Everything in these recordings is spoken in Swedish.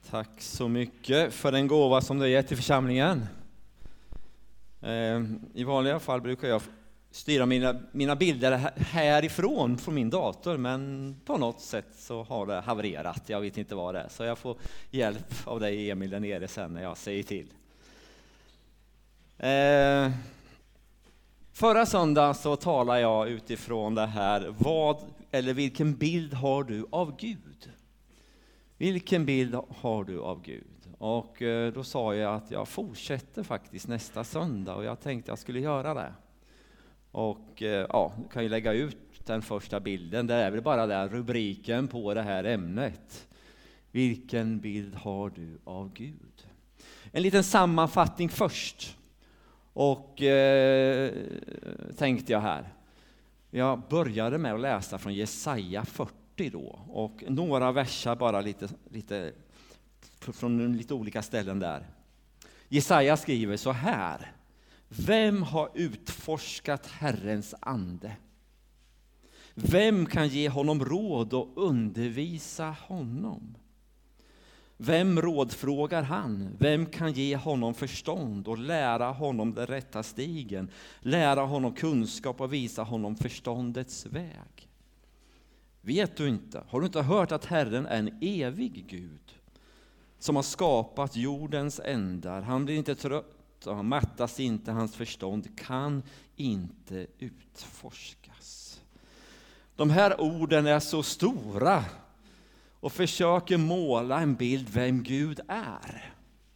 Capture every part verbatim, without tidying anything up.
Tack så mycket för den gåva som du har gett till församlingen. I vanliga fall brukar jag styra mina, mina bilder härifrån från min dator, men på något sätt så har det havererat. Jag vet inte vad det är, så jag får hjälp av dig, Emil, där nere sen när jag säger till. Eh, förra söndagen så talade jag utifrån det här, vad eller vilken bild har du av Gud? Vilken bild har du av Gud? Och då sa jag att jag fortsätter faktiskt nästa söndag, och jag tänkte jag skulle göra det. Och ja, du kan ju lägga ut den första bilden. Det är väl bara den rubriken på det här ämnet. Vilken bild har du av Gud? En liten sammanfattning först. Och eh, tänkte jag här. Jag började med att läsa från Jesaja fyrtio då. Och några versar bara lite, lite från lite olika ställen där. Jesaja skriver så här: vem har utforskat Herrens ande? Vem kan ge honom råd och undervisa honom? Vem rådfrågar han? Vem kan ge honom förstånd och lära honom den rätta stigen? Lära honom kunskap och visa honom förståndets väg. Vet du inte? Har du inte hört att Herren är en evig Gud som har skapat jordens ändar? Han blir inte trött och han mattas inte, hans förstånd kan inte utforskas. De här orden är så stora och försöker måla en bild vem Gud är.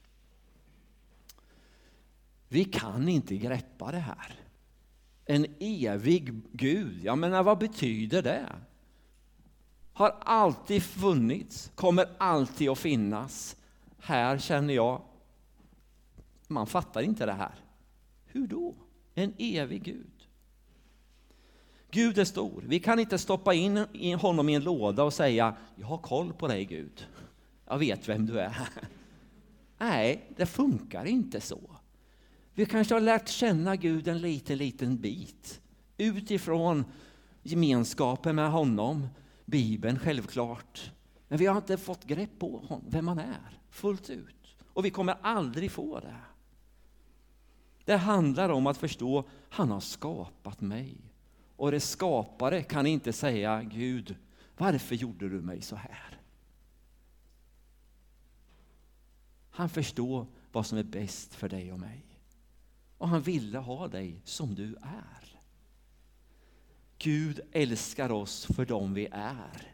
Vi kan inte greppa det här. En evig Gud, jag menar, vad betyder det? Har alltid funnits, kommer alltid att finnas. Här känner jag, man fattar inte det här. Hur då? En evig Gud. Gud är stor. Vi kan inte stoppa in honom i en låda och säga, jag har koll på dig Gud. Jag vet vem du är. Nej, det funkar inte så. Vi kanske har lärt känna Gud en liten, liten bit. Utifrån gemenskapen med honom. Bibeln självklart. Men vi har inte fått grepp på honom, vem han är fullt ut. Och vi kommer aldrig få det. Det handlar om att förstå, han har skapat mig. Och det skapare kan inte säga, Gud, varför gjorde du mig så här? Han förstår vad som är bäst för dig och mig. Och han ville ha dig som du är. Gud älskar oss för dem vi är.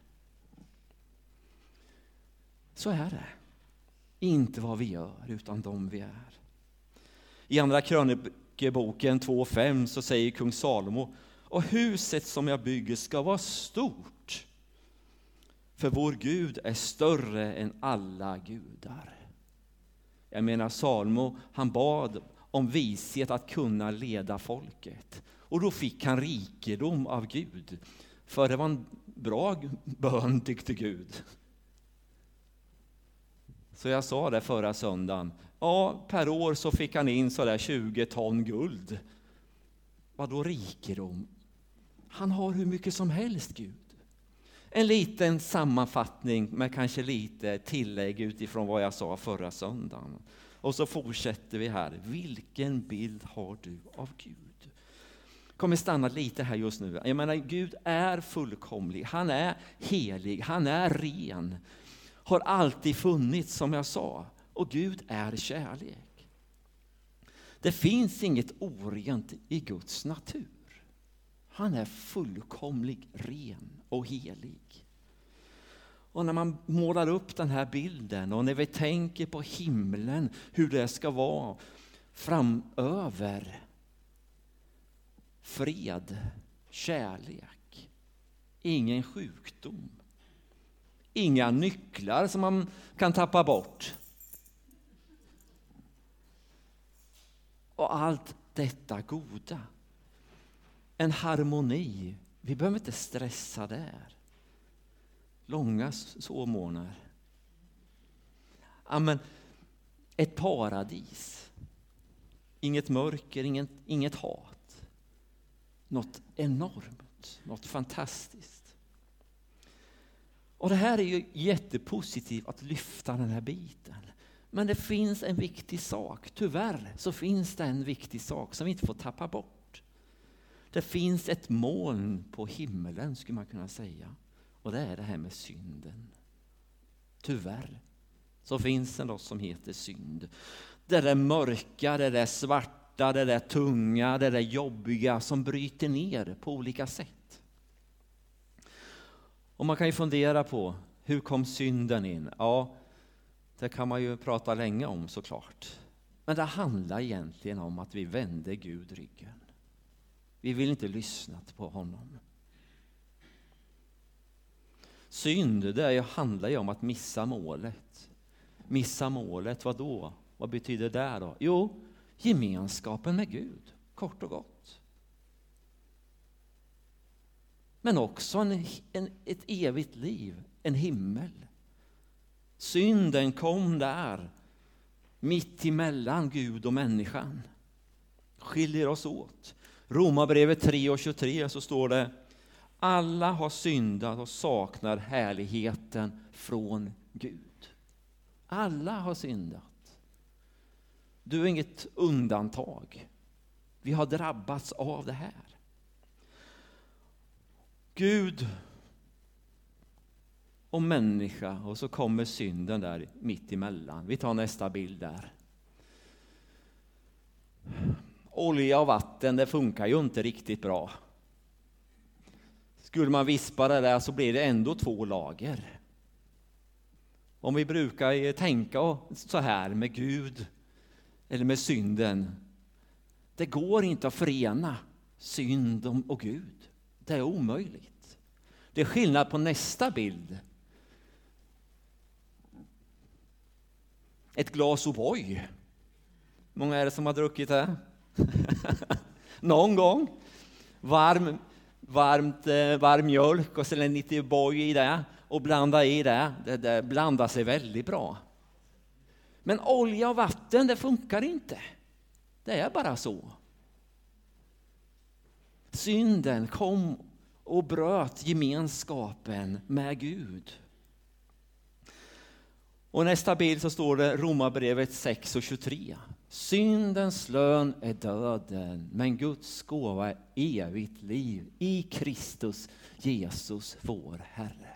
Så är det. Inte vad vi gör, utan dem vi är. I andra krönikeboken två fem så säger kung Salomo, och huset som jag bygger ska vara stort. För vår Gud är större än alla gudar. Jag menar, Salomo, han bad om vishet att kunna leda folket. Och då fick han rikedom av Gud. För det var en bra bön, tyckte Gud. Så jag sa det förra söndagen. Ja, per år så fick han in så där tjugo ton guld. Vad då rikedom? Han har hur mycket som helst, Gud. En liten sammanfattning med kanske lite tillägg utifrån vad jag sa förra söndagen. Och så fortsätter vi här. Vilken bild har du av Gud? Kommer stanna lite här just nu. Jag menar, Gud är fullkomlig. Han är helig. Han är ren. Har alltid funnits, som jag sa. Och Gud är kärlek. Det finns inget orent i Guds natur. Han är fullkomlig, ren och helig. Och när man målar upp den här bilden och när vi tänker på himlen, hur det ska vara framöver. Fred, kärlek, ingen sjukdom, inga nycklar som man kan tappa bort. Och allt detta goda. En harmoni. Vi behöver inte stressa där. Långa sovmorgnar. Amen. Ett paradis. Inget mörker, inget, inget hat. Något enormt, något fantastiskt. Och det här är ju jättepositivt att lyfta den här biten. Men det finns en viktig sak. Tyvärr så finns det en viktig sak som vi inte får tappa bort. Det finns ett moln på himmelen, skulle man kunna säga. Och det är det här med synden. Tyvärr så finns det något som heter synd. Det där mörka, det där svarta, det där tunga, det där jobbiga som bryter ner på olika sätt. Och man kan ju fundera på, hur kom synden in? Ja, det kan man ju prata länge om såklart. Men det handlar egentligen om att vi vände Gud ryggen. Vi vill inte lyssna på honom. Synd, det är, handlar ju om att missa målet. Missa målet, vad då? Vad betyder det då? Jo, gemenskapen med Gud, kort och gott. Men också en, en, ett evigt liv, en himmel. Synden kom där, mitt emellan Gud och människan. Skiljer oss åt. Romarbrevet tre och tjugotre så står det: alla har syndat och saknar härligheten från Gud. Alla har syndat. Du är inget undantag. Vi har drabbats av det här. Gud och människa, och så kommer synden där mitt emellan. Vi tar nästa bild där. Olja och vatten, det funkar ju inte riktigt bra. Skulle man vispa det där så blir det ändå två lager. Om vi brukar tänka så här med Gud eller med synden. Det går inte att förena synd och Gud. Det är omöjligt. Det är skillnad på nästa bild. Ett glas O'boy. Många är det som har druckit det? Någon gång. Varm, varmt, varm mjölk och sen lite O'boy i det. Och blanda i det. Det, det blandar sig väldigt bra. Men olja och vatten, det funkar inte. Det är bara så. Synden kom och bröt gemenskapen med Gud. Och nästa bild så står det Romarbrevet sex och tjugotre. Syndens lön är döden, men Guds gåva är evigt liv i Kristus Jesus vår Herre.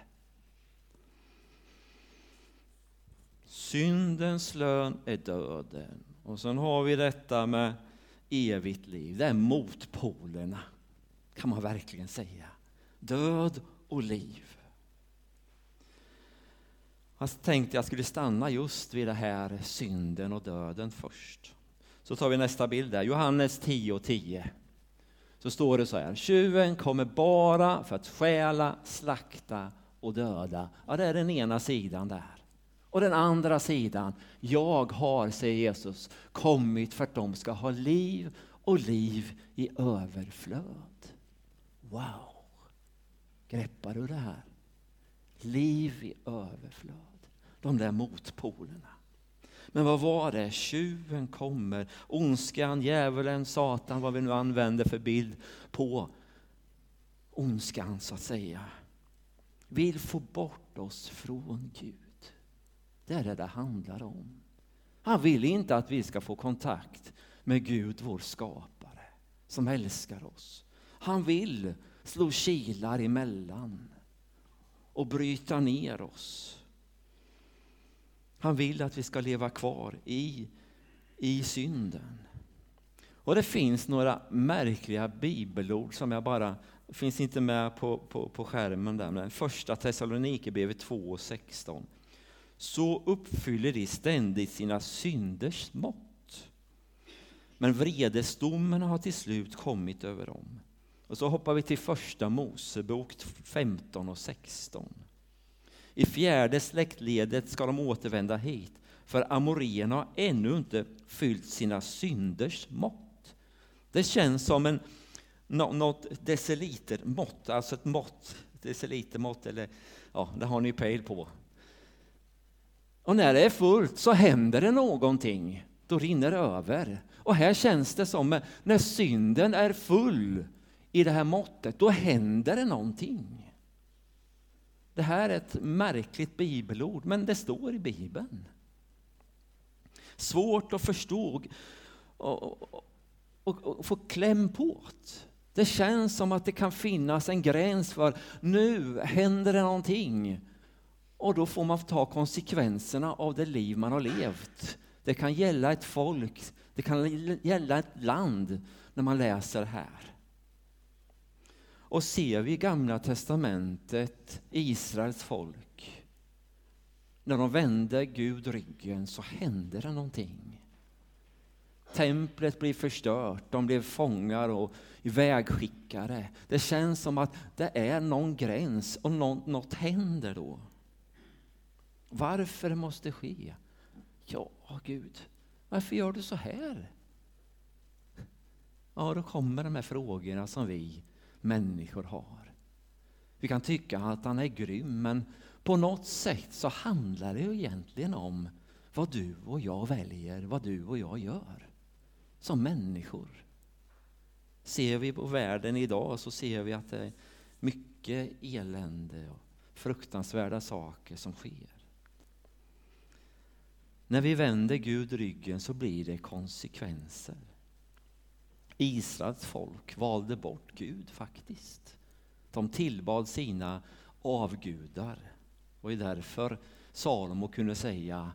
Syndens lön är döden. Och sen har vi detta med evigt liv. Det är motpolerna, kan man verkligen säga. Död och liv. Jag tänkte jag skulle stanna just vid det här synden och döden först. Så tar vi nästa bild där. Johannes tio och tio. Så står det så här: tjuven kommer bara för att stjäla, slakta och döda. Ja, det är den ena sidan där. Och den andra sidan: jag har, säger Jesus, kommit för att de ska ha liv och liv i överflöd. Wow! Greppar du det här? Liv i överflöd. De där motpolerna. Men vad var det? Tjuven kommer. Ondskan, djävulen, Satan, vad vi nu använder för bild på ondskan så att säga. Vill få bort oss från Gud. Det är det det handlar om. Han vill inte att vi ska få kontakt med Gud, vår skapare, som älskar oss. Han vill slå kilar emellan och bryta ner oss. Han vill att vi ska leva kvar i, i synden. Och det finns några märkliga bibelord som jag bara, finns inte med på, på, på skärmen där. Men första Thessalonikerbrevet två och sexton. Så uppfyller de ständigt sina synders mått. Men vredesdomen har till slut kommit över dem. Och så hoppar vi till första Mosebok femton och sexton. I fjärde släktledet ska de återvända hit, för amorierna har ännu inte fyllt sina synders mått. Det känns som en något decilitermått, alltså ett mått, decilitermått, eller ja, det har ni pejl på. Och när det är fullt så händer det någonting, då rinner det över. Och här känns det som när synden är full i det här måttet, då händer det någonting. Det här är ett märkligt bibelord, men det står i Bibeln. Svårt att förstå och, och, och, och få kläm på det. Det känns som att det kan finnas en gräns för nu händer det någonting. Och då får man ta konsekvenserna av det liv man har levt. Det kan gälla ett folk, det kan gälla ett land när man läser här. Och ser vi i Gamla testamentet Israels folk, när de vände Gud ryggen så hände det någonting. Templet blev förstört, de blev fångar och ivägskickare. Det känns som att det är någon gräns och något, något händer då. Varför det måste ske? Ja, Gud, varför gör du så här? Ja, då kommer de här frågorna som vi människor har. Vi kan tycka att han är grym, men på något sätt så handlar det ju egentligen om vad du och jag väljer, vad du och jag gör som människor. Ser vi på världen idag så ser vi att det är mycket elände och fruktansvärda saker som sker. När vi vänder Gud ryggen så blir det konsekvenser. Israels folk valde bort Gud faktiskt. De tillbad sina avgudar. Och är därför Salomo kunde säga: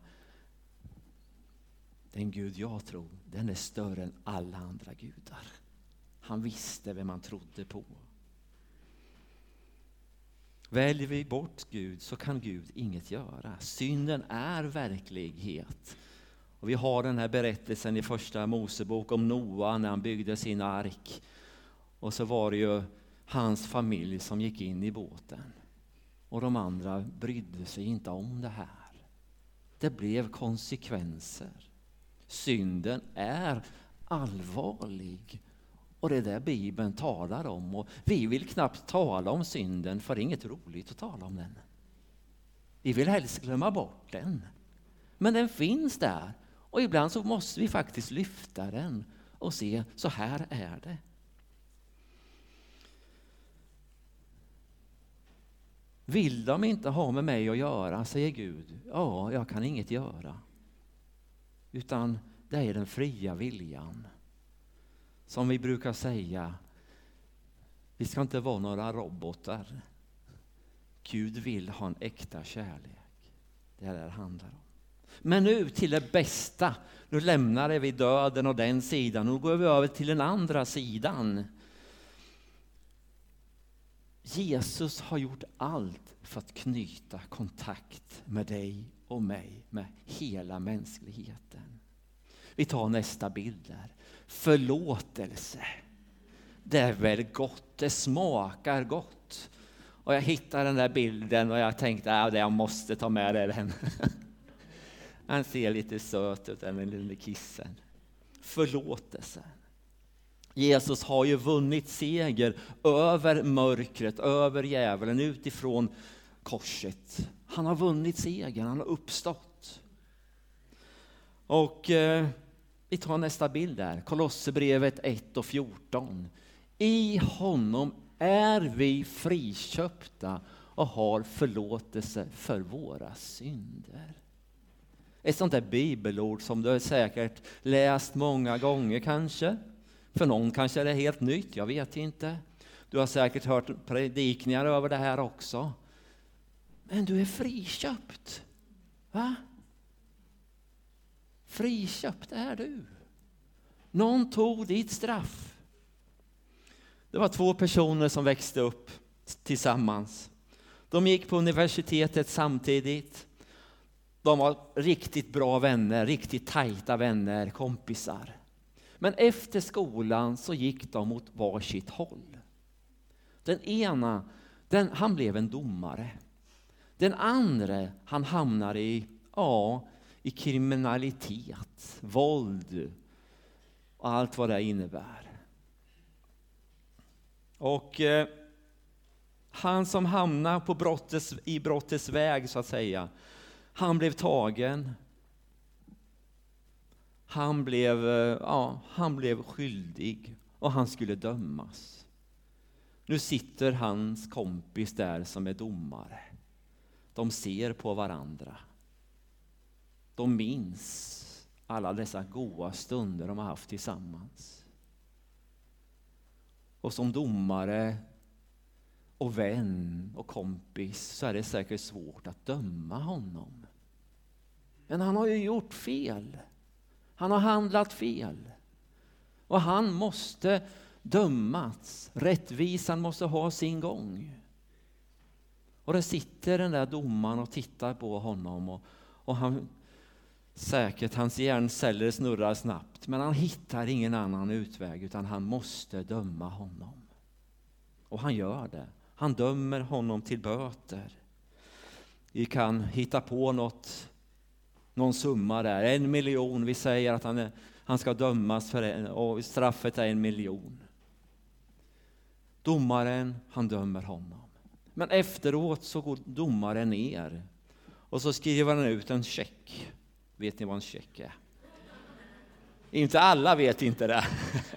den Gud jag tror, den är större än alla andra gudar. Han visste vem man trodde på. Väljer vi bort Gud så kan Gud inget göra. Synden är verklighet. Och vi har den här berättelsen i första Mosebok om Noa när han byggde sin ark. Och så var det ju hans familj som gick in i båten. Och de andra brydde sig inte om det här. Det blev konsekvenser. Synden är allvarlig. Och det är det Bibeln talar om. Och vi vill knappt tala om synden, för det är inget roligt att tala om den. Vi vill helst glömma bort den. Men den finns där. Och ibland så måste vi faktiskt lyfta den och se, så här är det. Vill de inte ha med mig att göra, säger Gud. Ja, jag kan inget göra. Utan det är den fria viljan. Som vi brukar säga, vi ska inte vara några robotar. Gud vill ha en äkta kärlek. Det är det det handlar om. Men nu till det bästa. Nu lämnar vi döden och den sidan. Nu går vi över till den andra sidan. Jesus har gjort allt för att knyta kontakt med dig och mig, med hela mänskligheten. Vi tar nästa bild där. Förlåtelse. Det är väl gott, det smakar gott. Och jag hittade den där bilden och jag tänkte att jag måste ta med den. Han ser lite söt ut, den lilla kissen. Förlåtelse. Jesus har ju vunnit seger över mörkret, över djävulen, utifrån korset. Han har vunnit seger, han har uppstått. Och eh, vi tar nästa bild där. Kolosserbrevet ett och fjorton. I honom är vi friköpta och har förlåtelse för våra synder. Ett sånt där bibelord som du har säkert läst många gånger kanske. För någon kanske är det helt nytt, jag vet inte. Du har säkert hört predikningar över det här också. Men du är friköpt. Va? Friköpt är du. Någon tog ditt straff. Det var två personer som växte upp tillsammans. De gick på universitetet samtidigt. De var riktigt bra vänner, riktigt tajta vänner, kompisar. Men efter skolan så gick de åt varsitt håll. Den ena, den, han blev en domare. Den andra, han hamnade i, ja, i kriminalitet, våld och allt vad det innebär. Och eh, han som hamnade på brottets, i brottets väg så att säga, han blev tagen. Han blev, ja, han blev skyldig och han skulle dömas. Nu sitter hans kompis där som är domare. De ser på varandra. De minns alla dessa goda stunder de har haft tillsammans. Och som domare och vän och kompis så är det säkert svårt att döma honom. Men han har ju gjort fel. Han har handlat fel. Och han måste dömas. Rättvisan måste ha sin gång. Och där sitter den där domaren och tittar på honom. Och, och han, säkert hans hjärnceller snurrar snabbt. Men han hittar ingen annan utväg utan han måste döma honom. Och han gör det. Han dömer honom till böter. Vi kan hitta på något, någon summa där. En miljon. Vi säger att han, är, han ska dömas för en, och straffet är en miljon. Domaren, han dömer honom. Men efteråt så går domaren ner. Och så skriver han ut en check. Vet ni vad en check är? Inte alla vet inte det.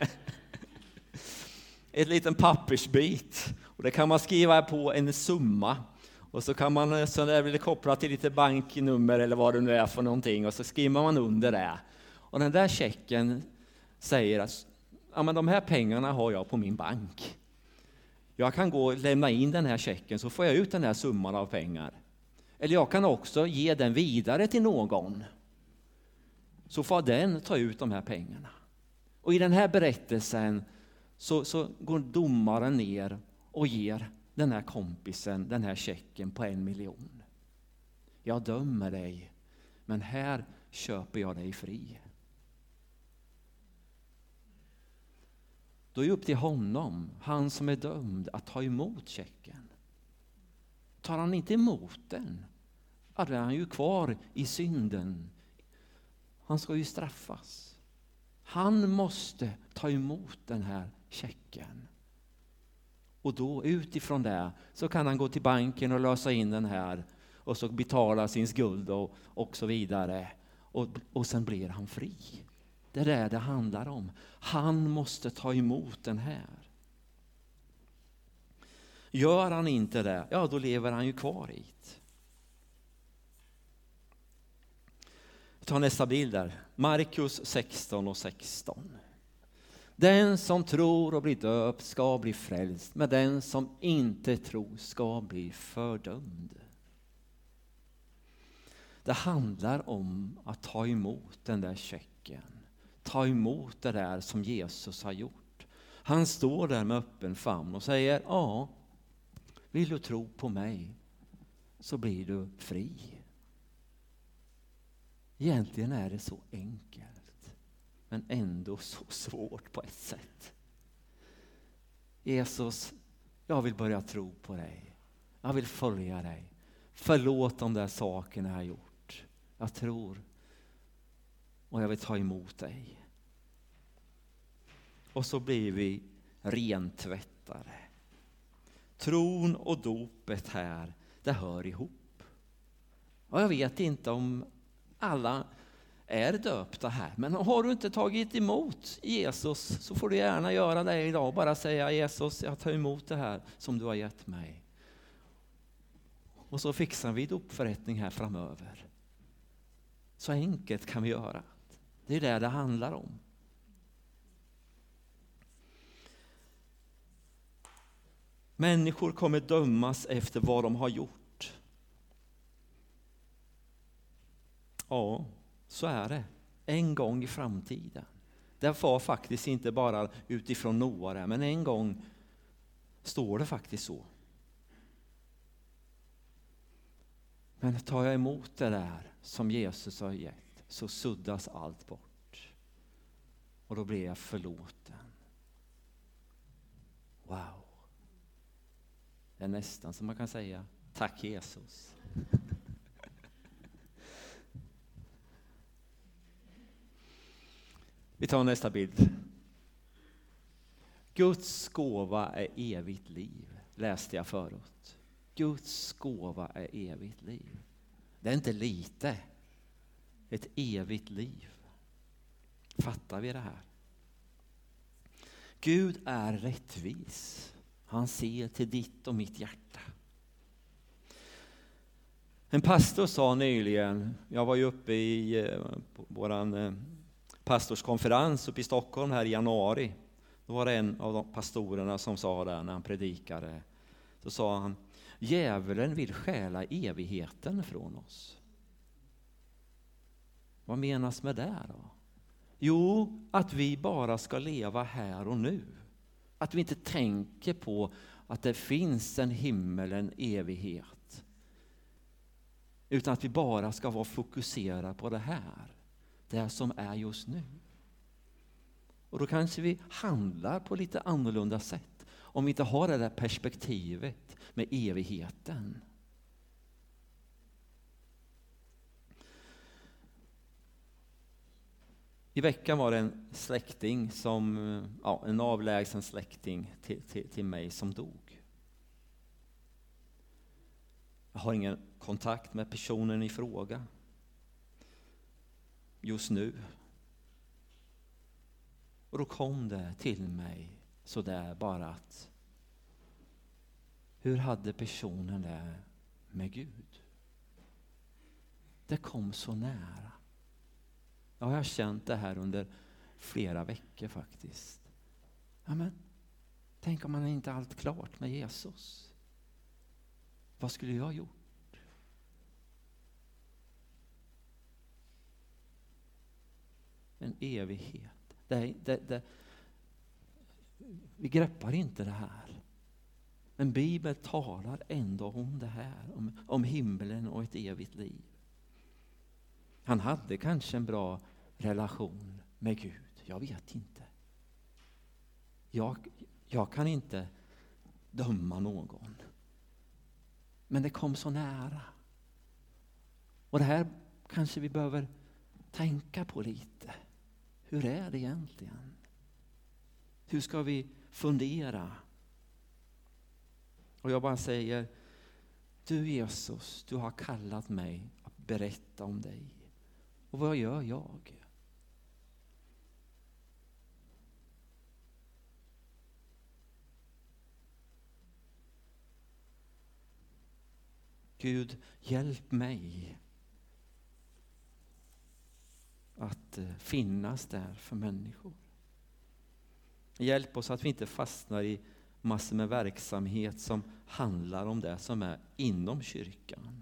Ett liten pappersbit. Och det kan man skriva på en summa. Och så kan man så där vill koppla till lite banknummer eller vad det nu är för någonting. Och så skriver man under det. Och den där checken säger att ja, men de här pengarna har jag på min bank. Jag kan gå och lämna in den här checken så får jag ut den här summan av pengar. Eller jag kan också ge den vidare till någon. Så får den ta ut de här pengarna. Och i den här berättelsen så, så går domaren ner och ger den här kompisen den här checken på en miljon. Jag dömer dig, men här köper jag dig fri. Då är det upp till honom, han som är dömd, att ta emot checken. Tar han inte emot den, då är han ju kvar i synden. Han ska ju straffas. Han måste ta emot den här checken. Och då utifrån det så kan han gå till banken och lösa in den här. Och så betala sin skuld och, och så vidare. Och, och sen blir han fri. Det är det det handlar om. Han måste ta emot den här. Gör han inte det, ja då lever han ju kvar i det. Ta nästa bild där. Markus sexton och sexton. Den som tror och blir döpt ska bli frälst, men den som inte tror ska bli fördömd. Det handlar om att ta emot den där checken. Ta emot det där som Jesus har gjort. Han står där med öppen famn och säger, ja, vill du tro på mig så blir du fri. Egentligen är det så enkelt, men ändå så svårt på ett sätt. Jesus, jag vill börja tro på dig. Jag vill följa dig. Förlåt de där sakerna jag har gjort. Jag tror och jag vill ta emot dig. Och så blir vi rentvättare. Tron och dopet här, det hör ihop. Och jag vet inte om alla är döpta här. Men har du inte tagit emot Jesus så får du gärna göra det idag. Bara säga, Jesus, jag tar emot det här som du har gett mig. Och så fixar vi dopförrättning här framöver. Så enkelt kan vi göra. Det är det det handlar om. Människor kommer dömas efter vad de har gjort. Ja, så är det. En gång i framtiden. Det var faktiskt inte bara utifrån Noa, men en gång står det faktiskt så. Men tar jag emot det där som Jesus har gett så suddas allt bort. Och då blir jag förlåten. Wow. Det är nästan som man kan säga, tack Jesus. Vi tar nästa bild. Guds gåva är evigt liv, läste jag förut. Guds gåva är evigt liv. Det är inte lite. Ett evigt liv. Fattar vi det här? Gud är rättvis. Han ser till ditt och mitt hjärta. En pastor sa nyligen, jag var ju uppe i eh, våran eh, pastorskonferens uppe i Stockholm här i januari. Då var det en av de pastorerna som sa där när han predikade. Så sa han, djävulen vill stjäla evigheten från oss. Vad menas med det då? Jo, att vi bara ska leva här och nu. Att vi inte tänker på att det finns en himmel, en evighet. Utan att vi bara ska vara fokuserade på det här. Det som är just nu. Och då kanske vi handlar på lite annorlunda sätt. Om vi inte har det där perspektivet med evigheten. I veckan var det en släkting, som, ja, en avlägsen släkting till, till, till mig som dog. Jag har ingen kontakt med personen i fråga just nu. Och då kom det till mig så där bara att hur hade personen det med Gud? Det kom så nära. Jag har känt det här under flera veckor faktiskt. Ja, men, tänk om man inte allt klart med Jesus. Vad skulle jag ha gjort? En evighet. Det, det, det, vi greppar inte det här. Men Bibeln talar ändå om det här. Om, om himlen och ett evigt liv. Han hade kanske en bra relation med Gud. Jag vet inte. Jag, jag kan inte döma någon. Men det kom så nära. Och det här kanske vi behöver tänka på lite. Hur är det egentligen? Hur ska vi fundera? Och jag bara säger, du Jesus, du har kallat mig att berätta om dig. Och vad gör jag? Gud, hjälp mig att finnas där för människor. Hjälp oss att vi inte fastnar i massor med verksamhet som handlar om det som är inom kyrkan.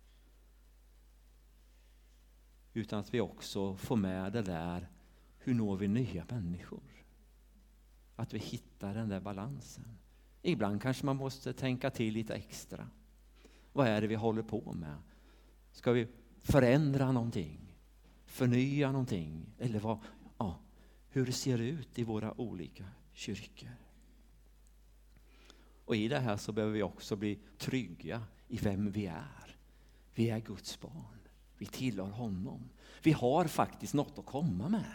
Utan att vi också får med det där, hur når vi nya människor? Att vi hittar den där balansen. Ibland kanske man måste tänka till lite extra. Vad är det vi håller på med? Ska vi förändra någonting? Förnya någonting? Eller vad, ja, hur ser det ut i våra olika kyrkor? Och i det här så behöver vi också bli trygga i vem vi är. Vi är Guds barn. Vi tillhör honom. Vi har faktiskt något att komma med.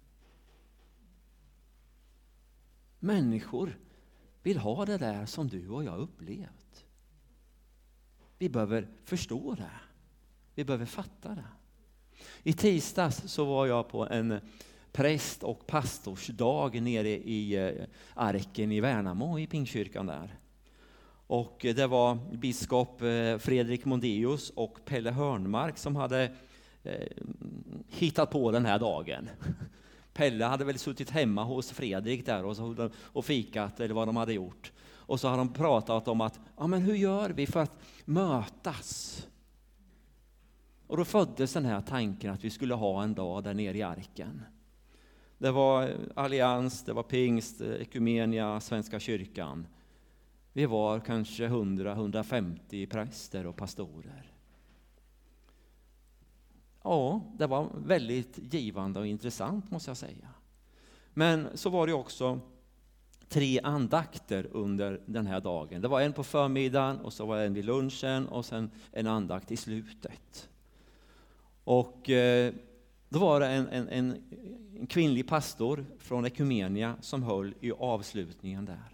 Människor vill ha det där som du och jag upplevt. Vi behöver förstå det. Vi behöver fatta det. I tisdags så var jag på en präst- och pastorsdag nere i Arken i Värnamo i Pingstkyrkan där. Och det var biskop Fredrik Mondeus och Pelle Hörnmark som hade eh, hittat på den här dagen. Pelle hade väl suttit hemma hos Fredrik där och, så, och fikat eller vad de hade gjort. Och så har de pratat om att, ja men hur gör vi för att mötas? Och då föddes den här tanken att vi skulle ha en dag där nere i Arken. Det var Allians, det var Pingst, Ekumenia, Svenska kyrkan. Vi var kanske hundra till hundrafemtio präster och pastorer. Ja, det var väldigt givande och intressant måste jag säga. Men så var det också tre andakter under den här dagen. Det var en på förmiddagen och så var det en vid lunchen och sen en andakt i slutet. Och eh, då var det en, en, en, en kvinnlig pastor från Ekumenia som höll i avslutningen där.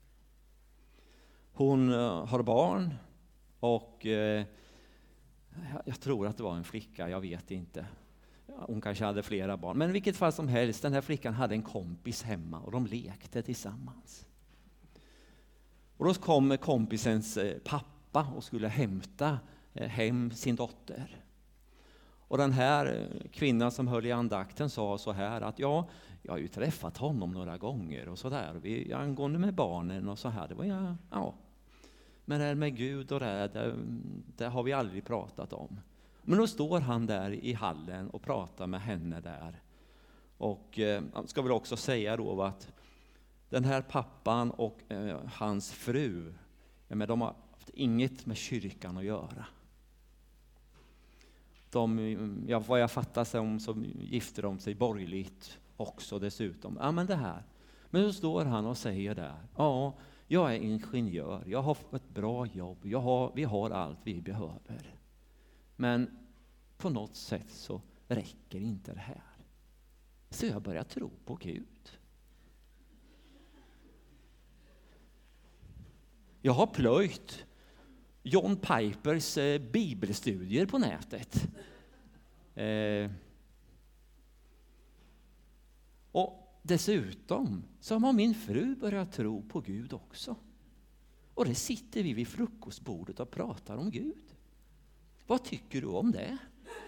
Hon uh, har barn och uh, jag tror att det var en flicka, jag vet inte. Hon kanske hade flera barn. Men i vilket fall som helst, den här flickan hade en kompis hemma och de lekte tillsammans. Och då kom kompisens pappa och skulle hämta hem sin dotter. Och den här kvinnan som höll i andakten sa så här att ja, jag har ju träffat honom några gånger och så där. Vi angående med barnen och så här. Det var ja, ja. Men det här med Gud och det, det, det har vi aldrig pratat om. Men då står han där i hallen och pratar med henne där. Och eh, ska väl också säga då att den här pappan och eh, hans fru, ja, men de har haft inget med kyrkan att göra. De, ja, vad jag fattar som så gifter de sig borgerligt också dessutom. Ja, men det här. Men då står han och säger där, ja, jag är ingenjör, jag har ett bra jobb, jag har, vi har allt vi behöver. Men på något sätt så räcker inte det här. Så jag börjar tro på Gud. Jag har plöjt John Pipers eh, bibelstudier på nätet. Eh, och dessutom så har min fru börjat tro på Gud också. Och det sitter vi vid frukostbordet och pratar om Gud. Vad tycker du om det?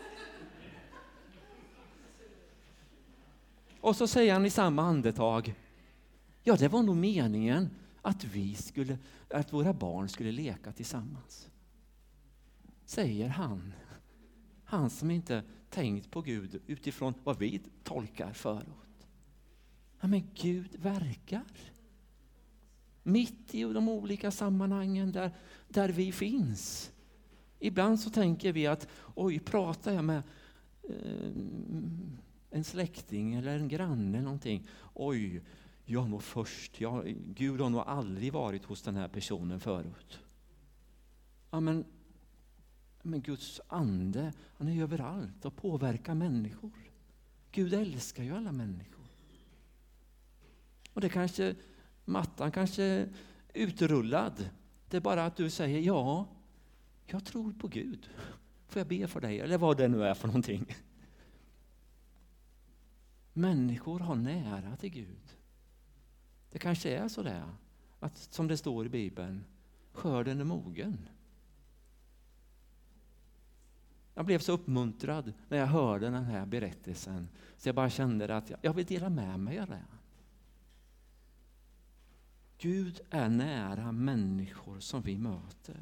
Och så säger han i samma andetag, ja, det var nog meningen att vi skulle, att våra barn skulle leka tillsammans. Säger han. Han som inte tänkt på Gud utifrån vad vi tolkar förut. Ja, men Gud verkar. Mitt i de olika sammanhangen där, där vi finns. Ibland så tänker vi att, oj, pratar jag med eh, en släkting eller en granne eller någonting. Oj, jag har nog först, jag, Gud har nog aldrig varit hos den här personen förut. Ja, men, men Guds ande, han är överallt och påverkar människor. Gud älskar ju alla människor. Och det kanske, mattan kanske är utrullad. Det är bara att du säger, ja, jag tror på Gud. Får jag be för dig? Eller vad det nu är för någonting. Människor har nära till Gud. Det kanske är så där att, som det står i Bibeln, skörden är mogen. Jag blev så uppmuntrad när jag hörde den här berättelsen. Så jag bara kände att jag, jag vill dela med mig av det. Gud är nära människor som vi möter.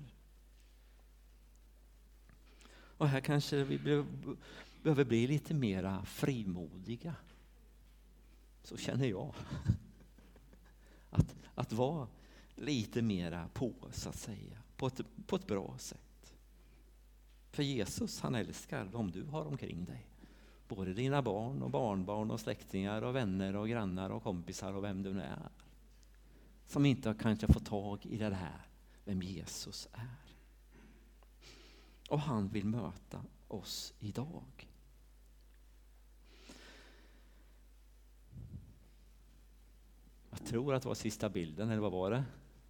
Och här kanske vi behöver bli lite mera frimodiga. Så känner jag. Att, att vara lite mera på, så att säga. På ett, på ett bra sätt. För Jesus, han älskar dem du har omkring dig. Både dina barn och barnbarn och släktingar och vänner och grannar och kompisar och vem du nu är. Som inte har kanske fått tag i det här, vem Jesus är. Och han vill möta oss idag. Jag tror att det var sista bilden, eller vad var det?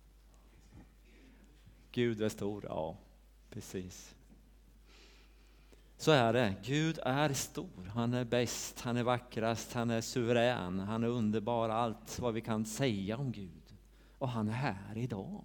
Gud är stor, ja, precis. Så är det. Gud är stor. Han är bäst, han är vackrast, han är suverän, han är underbar, allt vad vi kan säga om Gud. Och han är här idag.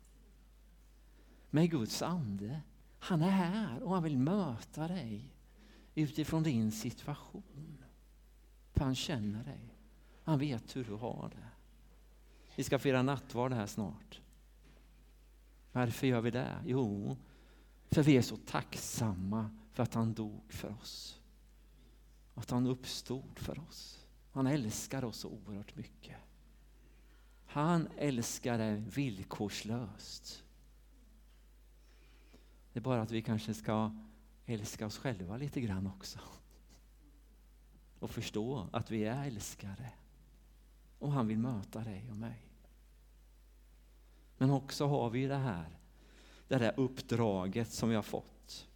Med Guds ande. Han är här och han vill möta dig utifrån din situation. För han känner dig. Han vet hur du har det. Vi ska fira nattvard här snart. Varför gör vi det? Jo, för vi är så tacksamma för att han dog för oss. Att han uppstod för oss. Han älskar oss så oerhört mycket. Han älskar dig villkorslöst. Det är bara att vi kanske ska älska oss själva lite grann också. Och förstå att vi är älskare. Och han vill möta dig och mig. Men också har vi det här. Det där uppdraget som vi har fått.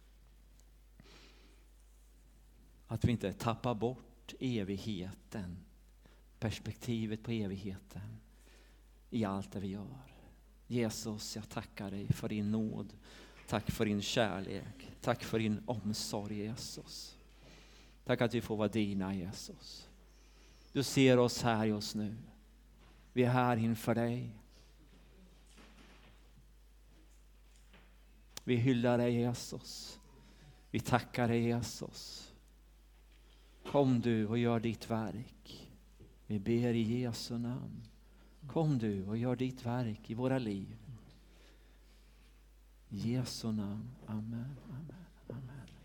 Att vi inte tappar bort evigheten. Perspektivet på evigheten. I allt det vi gör. Jesus, jag tackar dig för din nåd. Tack för din kärlek. Tack för din omsorg, Jesus. Tack att vi får vara dina, Jesus. Du ser oss här just nu. Vi är här inför dig. Vi hyllar dig Jesus. Vi tackar dig Jesus. Kom du och gör ditt verk. Vi ber i Jesu namn. Kom du och gör ditt verk i våra liv. I Jesu namn. Amen. Amen. Amen.